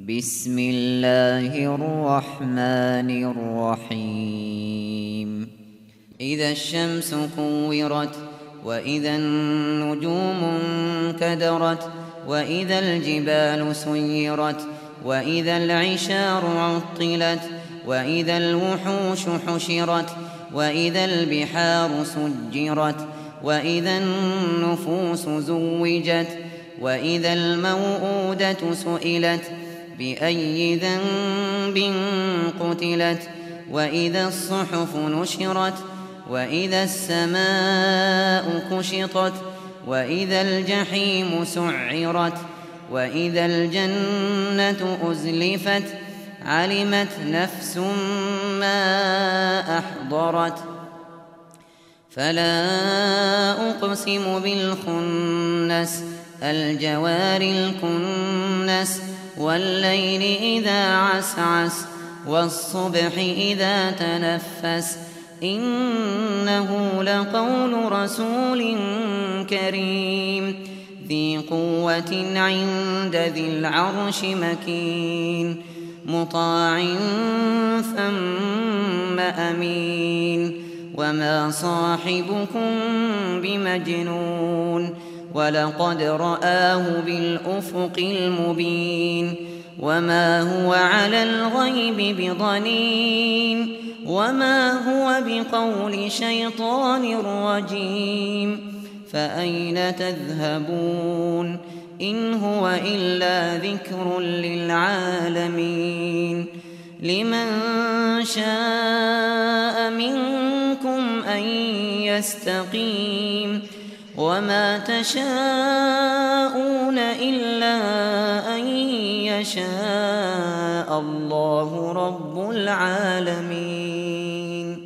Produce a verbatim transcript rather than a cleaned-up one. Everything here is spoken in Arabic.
بسم الله الرحمن الرحيم إذا الشمس كورت وإذا النجوم انكدرت وإذا الجبال سيرت وإذا العشار عطلت وإذا الوحوش حشرت وإذا البحار سجرت وإذا النفوس زوجت وإذا الموءودة سئلت بأي ذنب قتلت وإذا الصحف نشرت وإذا السماء كشطت وإذا الجحيم سعرت وإذا الجنة أزلفت علمت نفس ما أحضرت فلا أقسم بالخنس الجوار الكنس والليل إذا عسعس والصبح إذا تنفس إنه لقول رسول كريم ذي قوة عند ذي العرش مكين مطاع ثم أمين وما صاحبكم بمجنون ولقد رآه بالأفق المبين وما هو على الغيب بضنين وما هو بقول شيطان رجيم فأين تذهبون إن هو إلا ذكر للعالمين لمن شاء منكم أن يستقيم وما تشاءون إلا أن يشاء الله رب العالمين.